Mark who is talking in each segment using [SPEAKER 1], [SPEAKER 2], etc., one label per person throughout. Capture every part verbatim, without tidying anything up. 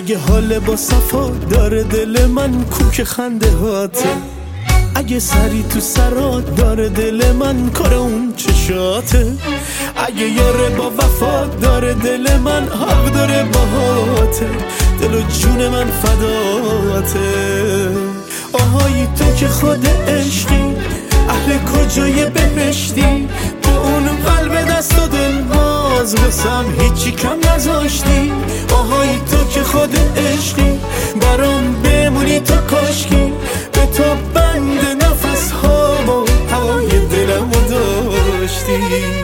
[SPEAKER 1] اگه حال با صفا داره دل من کوک خنده هاته، اگه سری تو سرات داره دل من کار اون چشاته، اگه یاره با وفا داره دل من حق داره باهاته، دل و جون من فداته. آهای تو که خود عشقی، اهل کجای بهشتی، با اون قلب دست و دل باز واسم هیچی کم نذاشتی. آهای تو که خود عشقی، برام بمونی تا کاشکی، به تو بند نفس ها و هوای دلمو داشتی.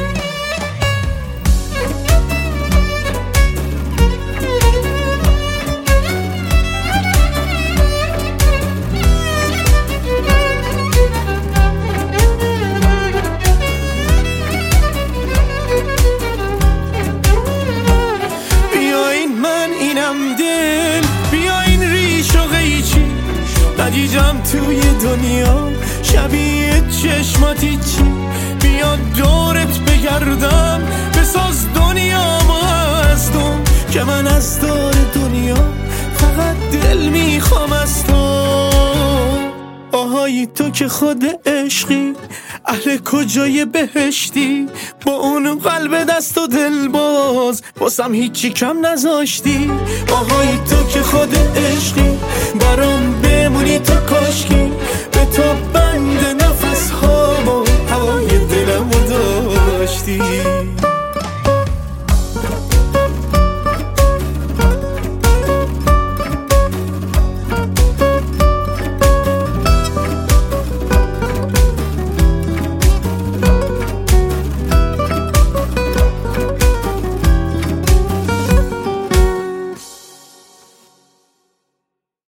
[SPEAKER 1] ندیدم توی دنیا شبیه چشماتی چی، بیا دورت بگردم بساز دنیامو از تو، که من از دور دنیا فقط دل میخوام از تو. آهای تو که خود عشقی، اهل کجای بهشتی، با اون قلب دست و دل باز واسم هیچی کم نذاشتی. آهای تو که خود عشقی، برام بمونی تا کاش